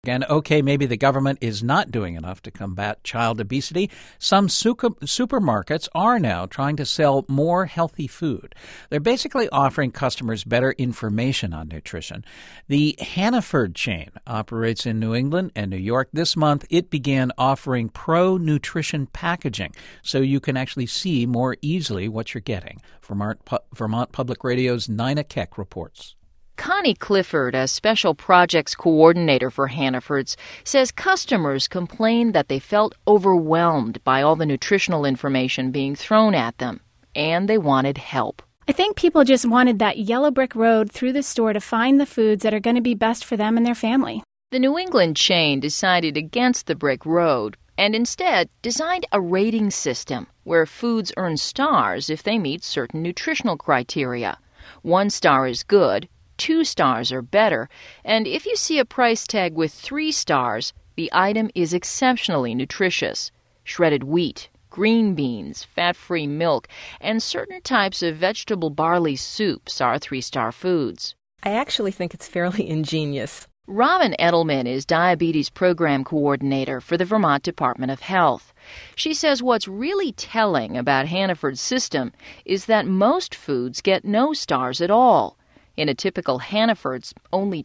And okay, maybe the government is not doing enough to combat child obesity. Some supermarkets are now trying to sell more healthy food. They're basically offering customers better information on nutrition. The Hannaford chain operates in New England and New York. This month, it began offering pro-nutrition packaging so you can actually see more easily what you're getting. Vermont Public Radio's Nina Keck reports. Connie Clifford, a special projects coordinator for Hannaford's, says customers complained that they felt overwhelmed by all the nutritional information being thrown at them, and they wanted help. I think people just wanted that yellow brick road through the store to find the foods that are going to be best for them and their family. The New England chain decided against the brick road and instead designed a rating system where foods earn stars if they meet certain nutritional criteria. 1 star is good, 2 stars are better, and if you see a price tag with 3 stars, the item is exceptionally nutritious. Shredded wheat, green beans, fat-free milk, and certain types of vegetable barley soups are 3-star foods. I actually think it's fairly ingenious. Robin Edelman is Diabetes Program Coordinator for the Vermont Department of Health. She says what's really telling about Hannaford's system is that most foods get no stars at all. In a typical Hannaford's, only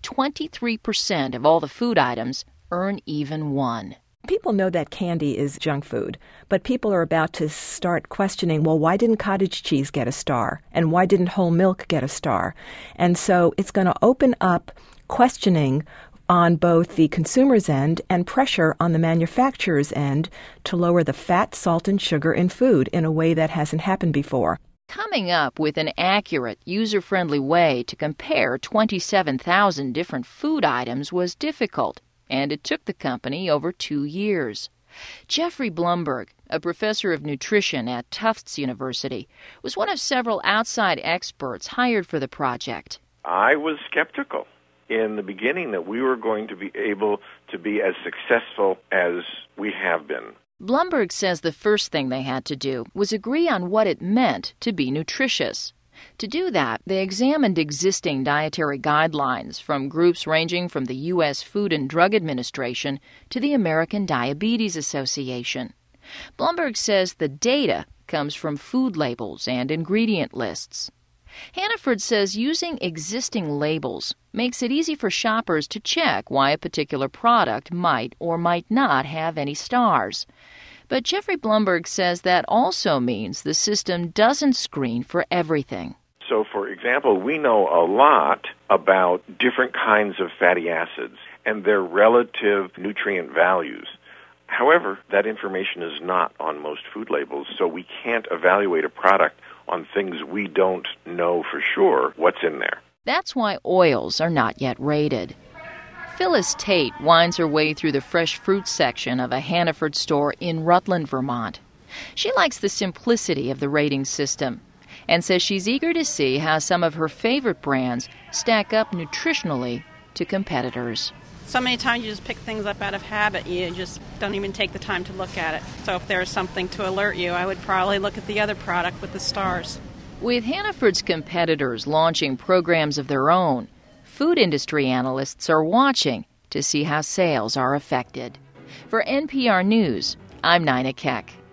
23% of all the food items earn even 1. People know that candy is junk food, but people are about to start questioning, well, why didn't cottage cheese get a star? And why didn't whole milk get a star? And so it's going to open up questioning on both the consumer's end and pressure on the manufacturer's end to lower the fat, salt, and sugar in food in a way that hasn't happened before. Coming up with an accurate, user-friendly way to compare 27,000 different food items was difficult, and it took the company over 2 years. Jeffrey Blumberg, a professor of nutrition at Tufts University, was one of several outside experts hired for the project. I was skeptical in the beginning that we were going to be able to be as successful as we have been. Blumberg says the first thing they had to do was agree on what it meant to be nutritious. To do that, they examined existing dietary guidelines from groups ranging from the U.S. Food and Drug Administration to the American Diabetes Association. Blumberg says the data comes from food labels and ingredient lists. Hannaford says using existing labels makes it easy for shoppers to check why a particular product might or might not have any stars. But Jeffrey Blumberg says that also means the system doesn't screen for everything. So, for example, we know a lot about different kinds of fatty acids and their relative nutrient values. However, that information is not on most food labels, so we can't evaluate a product on things we don't know for sure what's in there. That's why oils are not yet rated. Phyllis Tate winds her way through the fresh fruit section of a Hannaford store in Rutland, Vermont. She likes the simplicity of the rating system and says she's eager to see how some of her favorite brands stack up nutritionally to competitors. So many times you just pick things up out of habit. You just don't even take the time to look at it. So if there's something to alert you, I would probably look at the other product with the stars. With Hannaford's competitors launching programs of their own, food industry analysts are watching to see how sales are affected. For NPR News, I'm Nina Keck.